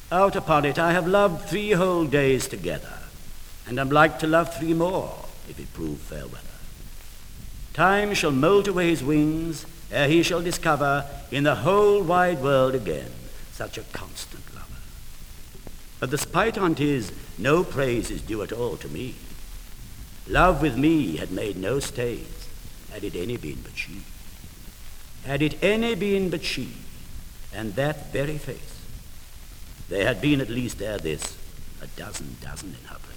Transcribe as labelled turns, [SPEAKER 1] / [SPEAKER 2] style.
[SPEAKER 1] Out upon it, I have loved 3 whole days together, and am like to love 3 more, if it prove fair weather. Time shall moult away his wings, ere he shall discover in the whole wide world again such a constant lover. But the spite on't is, no praise is due at all to me. Love with me had made no stays, had it any been but she. Had it any been but she, and that very face, there had been at least ere this a dozen in her place.